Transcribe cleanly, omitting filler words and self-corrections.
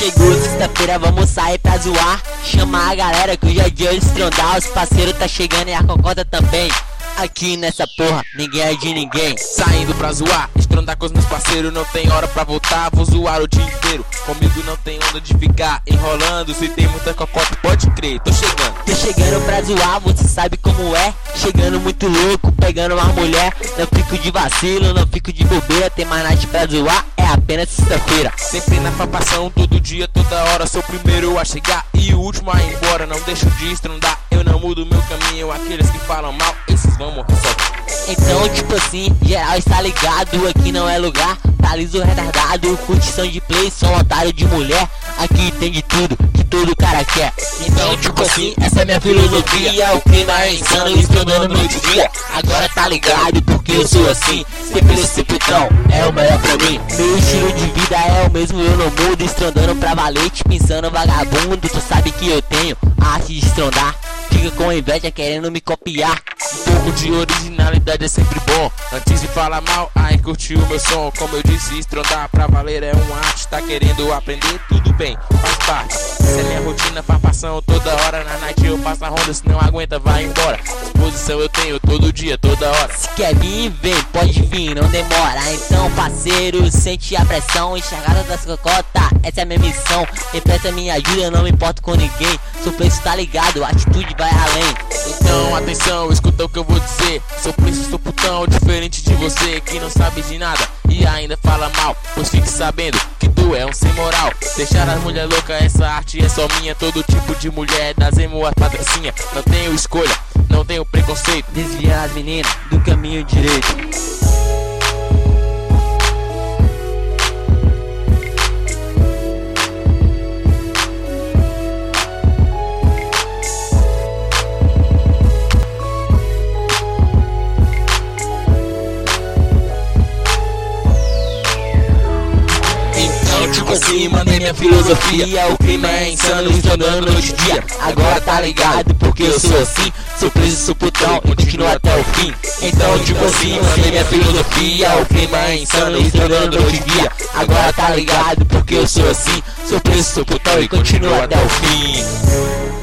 Chegou sexta-feira, vamos sair pra zoar. Chama a galera que hoje é dia de estrondar. Os parceiros tá chegando e a cocota também. Aqui nessa porra, ninguém é de ninguém. Saindo pra zoar, estrondar com os meus parceiros. Não tem hora pra voltar, vou zoar o dia inteiro. Comigo não tem onda de ficar enrolando. Se tem muita cocota, pode crer, tô chegando. Tô chegando pra zoar, você sabe como é. Chegando muito louco, pegando uma mulher. Não fico de vacilo, não fico de bobeira. Tem mais night pra zoar, é apenas sexta-feira. Sempre na fapação, todo dia, toda hora. Sou o primeiro a chegar e o último a ir embora. Não deixo de estrondar, eu não mudo meu caminho. Aqueles que falam mal, esses vão morrer só. Então tipo assim, geral está ligado. Aqui não é lugar pra liso retardado. Curtição de play, sou um otário de mulher. Aqui tem de tudo, que todo cara quer. Então tipo assim, essa é minha filosofia. O clima é insano, estrondando noite e dia. Agora tá ligado, porque eu sou assim. Sempre esse putão, é o melhor pra mim. Meu estilo de vida é o mesmo, eu não mudo. Estrondando pra valete, pensando vagabundo. Tu sabe que eu tenho a arte de estrondar. Fica com inveja querendo me copiar. Um pouco de originalidade é sempre bom. Antes de falar mal, aí curtiu o meu som. Como eu disse, estrondar pra valer é uma arte. Tá querendo aprender? Tudo bem, faz parte. Essa é minha rotina, farpação toda hora. Na night eu passo a ronda, se não aguenta vai embora. Disposição eu tenho todo dia, toda hora. Se quer vir, vem, pode vir, não demora. Então parceiro, sente a pressão. Enxergada das cocotas, essa é a minha missão. Empresta minha ajuda, não me importo com ninguém. Seu preço tá ligado, a atitude vai além. Então atenção, escuta o que eu vou dizer. Sou preço, sou putão, diferente de você que não sabe de nada e ainda fala mal. Pois fique sabendo que tu é um sem moral. Deixar as mulher louca, essa arte é só minha. Todo tipo de mulher, das emo as patricinha. Não tenho escolha, não tenho preconceito. Desviar as meninas do caminho direito. Tipo assim, mandei minha filosofia. O clima é insano, estrondando noite e dia. Agora tá ligado, porque eu sou assim. Sou preso, sou putão e continuo até o fim. Então tipo assim, mandei minha filosofia. O clima é insano, estrondando noite e dia. Agora tá ligado, porque eu sou assim. Sou preso, sou putão e continuo até o fim.